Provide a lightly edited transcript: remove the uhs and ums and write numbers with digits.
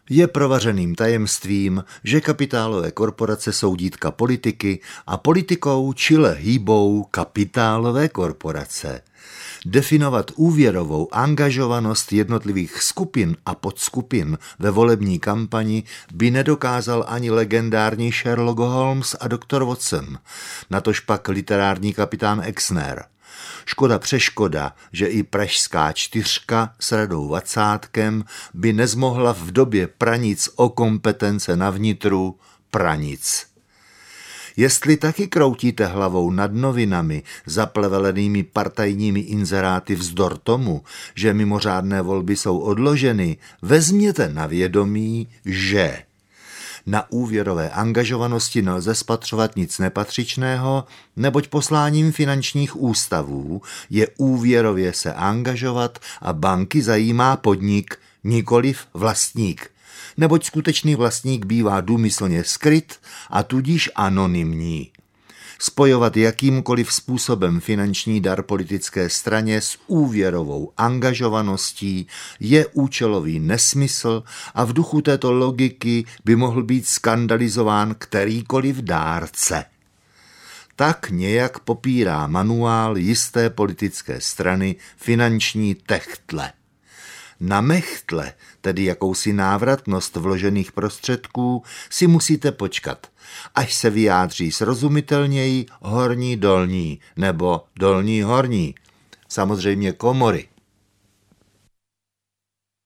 Je provařeným tajemstvím, že kapitálové korporace jsou dítka politiky a politikou čile hýbou kapitálové korporace. Definovat úvěrovou angažovanost jednotlivých skupin a podskupin ve volební kampani by nedokázal ani legendární Sherlock Holmes a doktor Watson, natožpak literární kapitán Exner. Škoda přeškoda, že i pražská čtyřka s Radou Vacátkem by nezmohla v době pranic o kompetence na vnitru pranic. Jestli taky kroutíte hlavou nad novinami zaplevelenými partajními inzeráty vzdor tomu, že mimořádné volby jsou odloženy, vezměte na vědomí, že na úvěrové angažovanosti nelze spatřovat nic nepatřičného, neboť posláním finančních ústavů je úvěrově se angažovat a banky zajímá podnik, nikoliv vlastník. Neboť skutečný vlastník bývá důmyslně skryt a tudíž anonymní. Spojovat jakýmkoliv způsobem finanční dar politické straně s úvěrovou angažovaností je účelový nesmysl a v duchu této logiky by mohl být skandalizován kterýkoliv dárce. Tak nějak popírá manuál jisté politické strany finanční techtle. Na mechtle, tedy jakousi návratnost vložených prostředků, si musíte počkat, až se vyjádří srozumitelněji horní dolní nebo dolní horní, samozřejmě komory.